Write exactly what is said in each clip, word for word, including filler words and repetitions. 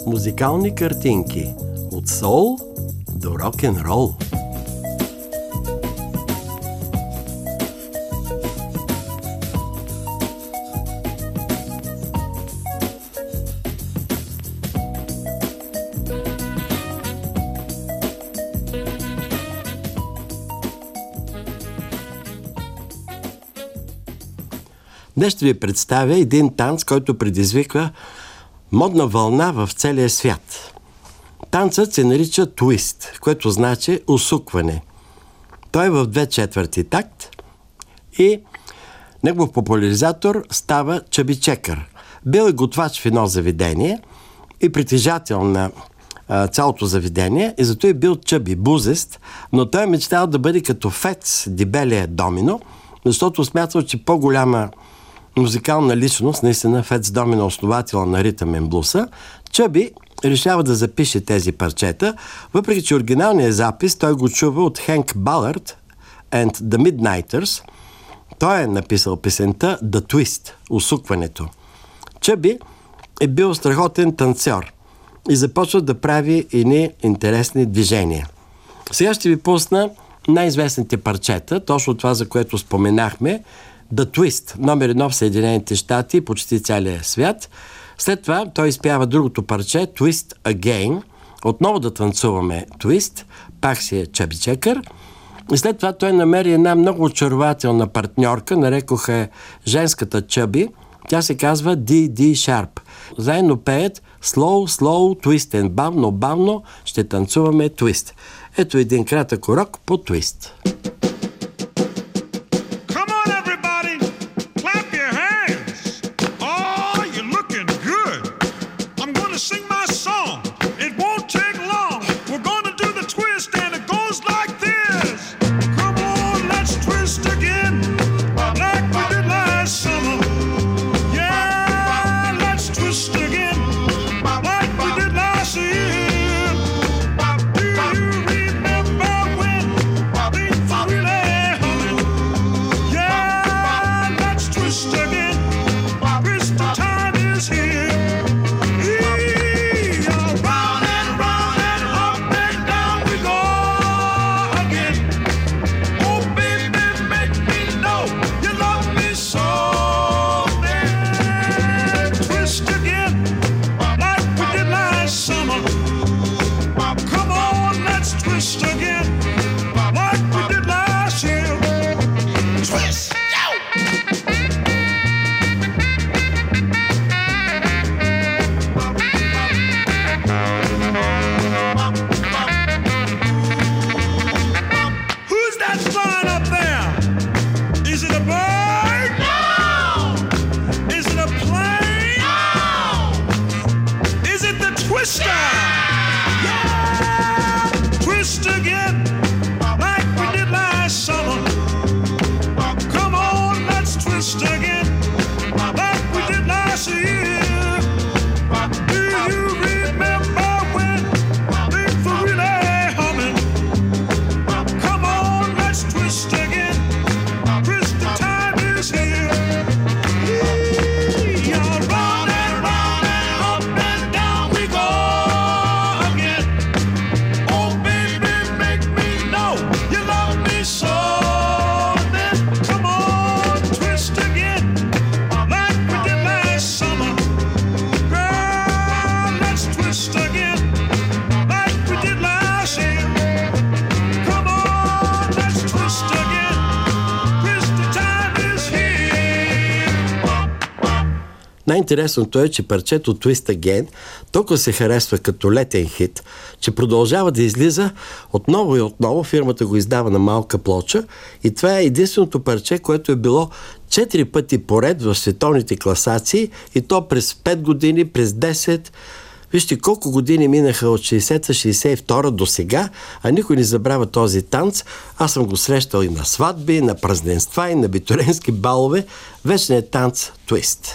Музикални картинки от соул до рок-н-рол. Днес ще ви представя един танц, който предизвиква модна вълна в целия свят. Танцът се нарича твист, което значи усукване. Той е в две четвърти такт и негов популяризатор става Чъби Чекър. Бил е готвач в едно заведение и притежател на а, цялото заведение и зато е бил Чъби бузест, но той е мечтал да бъде като Фец Дибелия Домино, защото смятал, че по-голяма музикална личност, наистина Фец Домино, основател на ритъмен блуса, Чъби решава да запише тези парчета, въпреки че оригиналният запис той го чува от Хенк Балърд and the Midnighters. Той е написал песента The Twist, усукването. Чъби е бил страхотен танцор и започва да прави едни интересни движения. Сега ще ви пусна най-известните парчета, точно това, за което споменахме, The Twist, номер едно в Съединените щати и почти целия свят. След това той изпява другото парче, Twist Again. Отново да танцуваме Twist, пак си е Чъби Чекър. И след това той намери една много очарователна партньорка, нарекоха е женската Чъби. Тя се казва Ди Ди Шарп. Заедно пеят Slow, Slow, Twist and бавно, бавно ще танцуваме Twist. Ето един кратък урок по Twist. Най-интересното е, че парчето Twist Again толкова се харесва като летен хит, че продължава да излиза отново и отново. Фирмата го издава на малка плоча и това е единственото парче, което е било четири пъти поред в световните класации и то през пет години, през десет. Вижте колко години минаха от шейсета шейсет и втора до сега, а никой не забравя този танц. Аз съм го срещал и на сватби, на празненства, и на битуренски балове. Вечният танц Twist.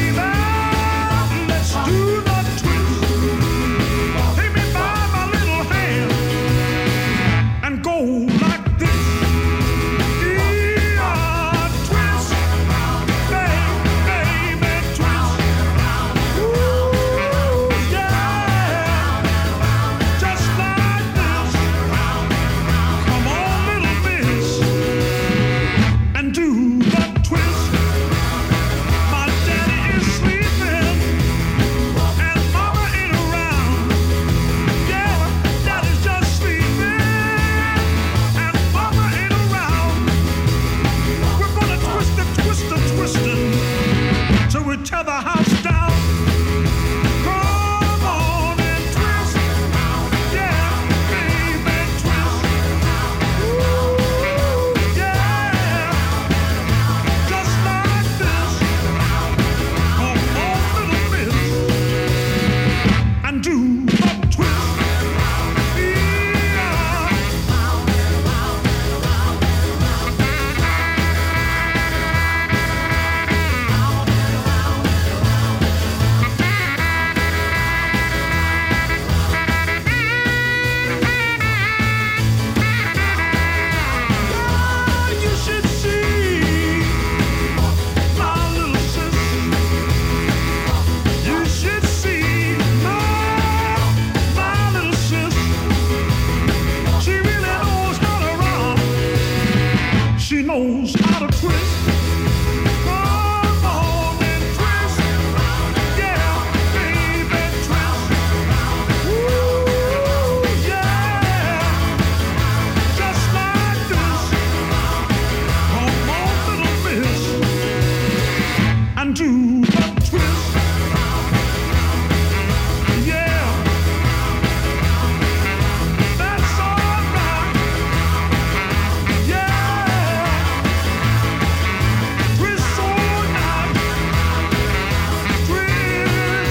Take me by my little knows how to twist. Come on and twist. Yeah, baby, twist. Ooh, yeah. Just like this. Come on, little miss. And do the twist. Yeah. That's all right. Yeah. Twist all night. Twist.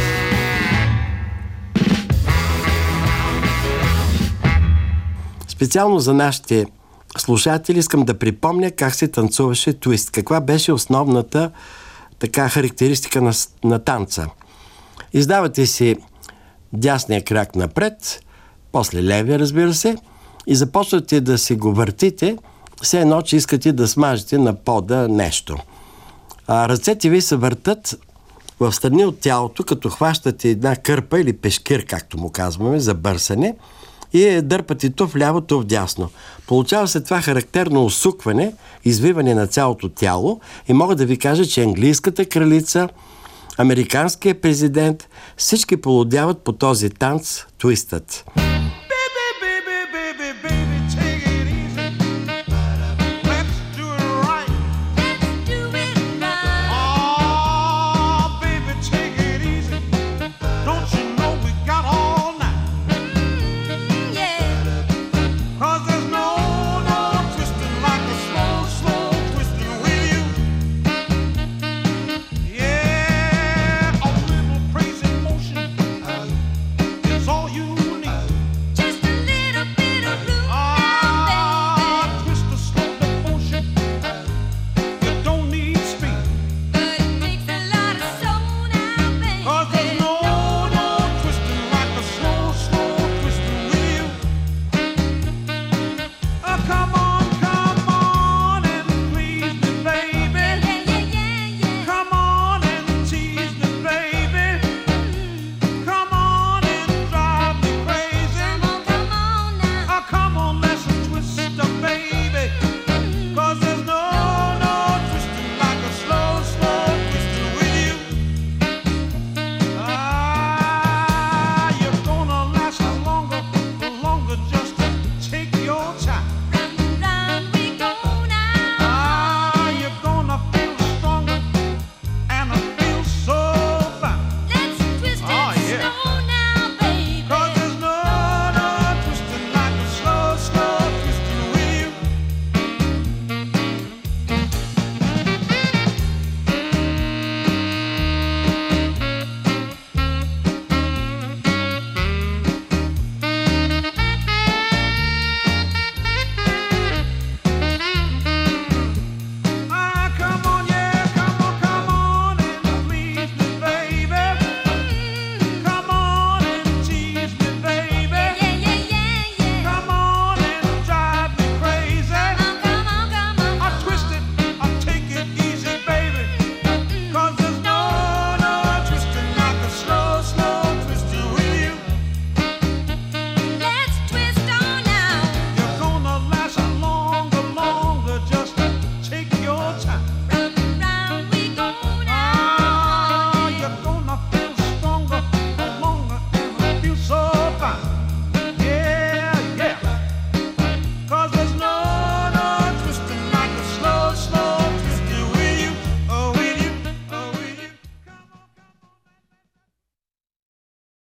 Специално за нашите слушатели искам да припомня как се танцуваше твист. Каква беше основната така характеристика на, на танца. Издавате си дясния крак напред, после левия, разбира се, и започвате да си го въртите, все едно, че искате да смажете на пода нещо. А ръцете ви се въртат в страни от тялото, като хващате една кърпа или пешкир, както му казваме, за бърсане, и е дърпате то в ляво, то в дясно. Получава се това характерно усукване, извиване на цялото тяло, и мога да ви кажа, че английската кралица, американският президент, всички полудяват по този танц твистът.